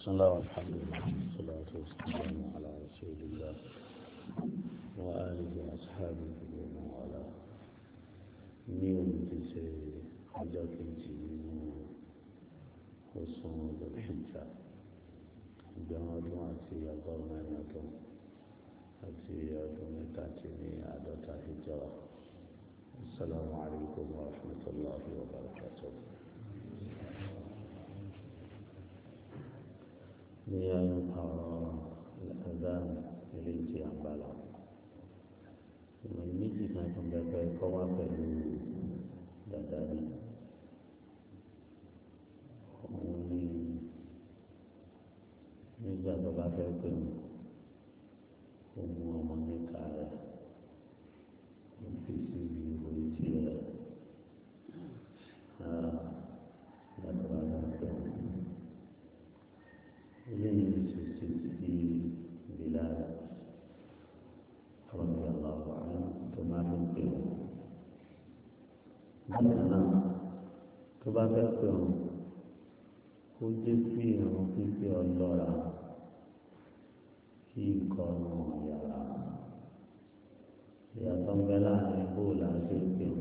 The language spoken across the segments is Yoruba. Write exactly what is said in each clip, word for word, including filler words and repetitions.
بسم الله والحمد لله والصلاة والسلام على رسول الله وآله وأصحابه ومن والاه ní òní ti ṣe ọjọ́ kejì nínú oṣù Dhul-Hijja ẹgbẹ̀rún ọdún àti ọgọ́rùn mẹ́rin ọdún àti ọdún mẹ́tàdín ní àádọ́ta Hijra. Assalamu alaikum wa rahmatullahi wa barakatuh. ní ayé ọ̀rọ̀ ẹ̀dán ilé tí a ń bá lọ. ìmọ̀ méjì kan tó ń bẹ̀rẹ̀ kọ́ wá pẹ̀lú dàda ni. òun ni nígbà tó bá fẹ́ pè mí ó mú ọmọ níka rẹ̀ ó fi sí ìwé tí rẹ̀ nígbà tó bá fẹ́ pè mí. إليه في بلاد رضي الله عنه ثم تنقل مثلا تبقى وجد فيه في الله في قانون يرى يا تنبلا بولا سيكون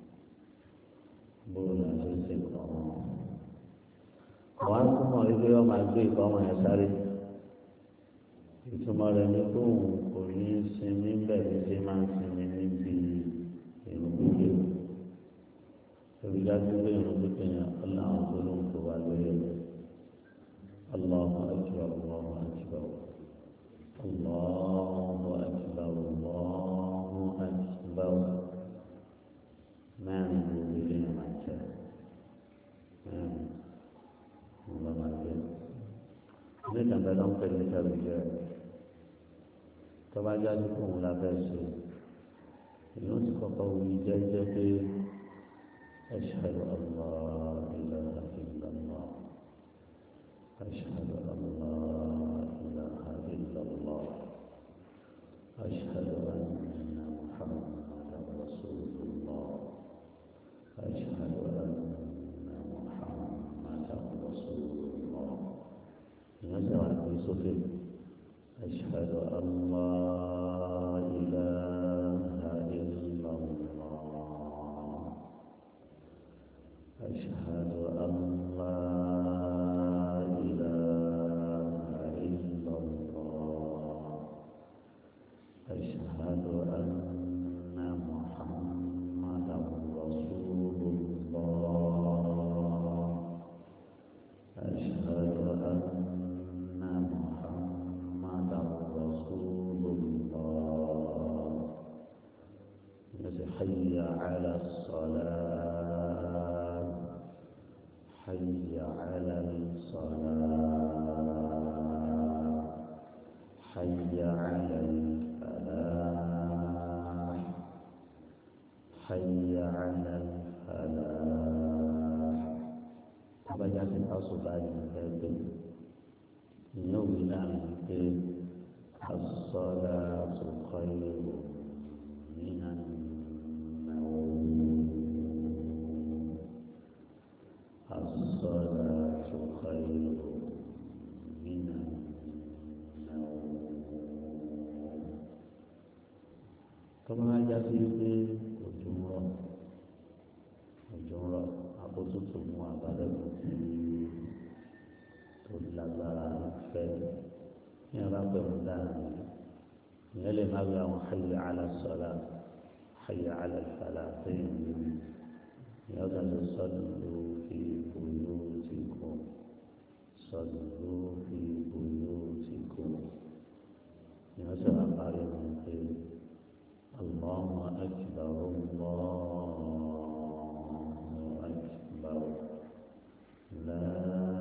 بولا سيكون àwọn akúmọ̀ wípé wọ́n máa gbé ìkọ́ ọmọ yẹn sáré ìtumọ̀ rẹ̀ ní pé òun kò ní sinmi bẹ́ẹ̀ ṣe máa ń sinmi níbi ìrùn gbígbé olùdájú pé ìrùn gbígbé yẹn ọlọ́run tó ló ń kó wa lórí ẹ̀ Allahu akbar Allahu akbar Allahu akbar Allahu akbar mẹ́rin ló lè lè máa jẹ mẹ́rin. ní ìtàgbẹ́ ló ń pè ní sẹ́rù jẹ́ tó bá jáde fún òun la fẹ́ ṣe èyí ó ti kọ́kọ́ wí jẹ́jẹ́ pé ashhadu an la ilaha illallah ashhadu an la ilaha illallah ashhadu anna muhammadan rasulullah ashhadu anna صفر أشهد أن لا إله إلا الله أشهد أن لا إله إلا الله أشهد أن محمدا رسول الله أشهد أن حي على الصلاة حي على الصلاة حي على الفلاح حي على الفلاح أبدا الأصل بعد الكلام يوم لا الصلاة خير من الصلاة خير من النوم كما جاء في الجمرة الجمرة أبو تطمو أبدا تطلع فيه يا رب مدانا يلي مبلغ حي على الصلاة حي على الفلاحين يغل صلوا في بيوتكم صلوا في بيوتكم يغل قائم الخير الله أكبر الله أكبر لا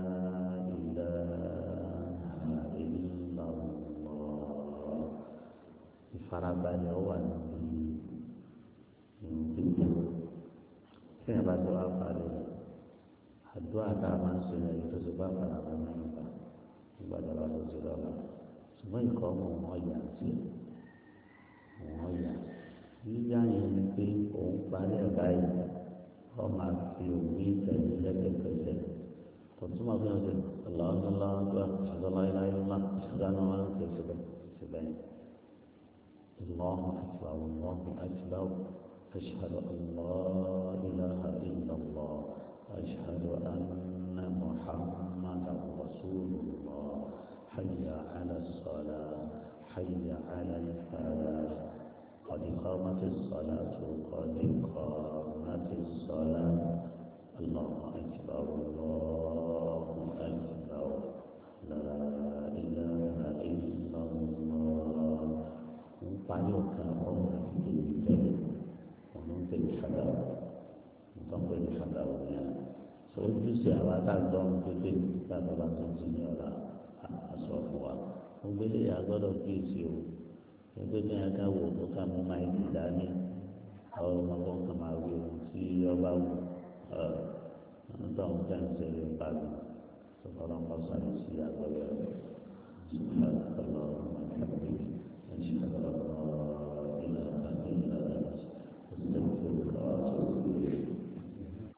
إله إلا الله ìfarabalẹ̀ ó wà níbi ìrìnàjò tí ẹ bá ti wá parí àdúrà tá a máa ń ṣe ẹ̀yìn tó ti bá farabà mẹ́rin bá nígbà tó bá tó ti lọ́la ṣùgbọ́n ìkọ́ ọmọ wọn yà sí wọn yà yíyá yẹn ni pé òun parí ẹ̀ báyìí wọ́n máa fi òun ìtẹ̀lé lẹ́kẹ̀kẹ̀sẹ̀ tòtúmọ̀ fún ọdún aláwọ̀dúnlá gbà àdọ́láyéláyé ńlá ìṣúdáná wọn kò síbẹ̀ síbẹ̀ الله أكبر الله أكبر أشهد أن لا إله إلا الله أشهد أن محمدا رسول الله حي على الصلاة حي على الفلاح قد قامت الصلاة قد قامت الصلاة الله أكبر الله أكبر لا إله إلا الله وطعيوك أمر في الجنة ومن الحلال وتنقل الحلال يعني سوف يسعى تعلم في لا تبقى تنسيني ولا أصوفها وبدي أقول كيسيو يقول لي أنا وكم ما يداني أو ما كنت ما أقول في يوم أنتم كان سيرين بعد سبحان الله سبحانه وتعالى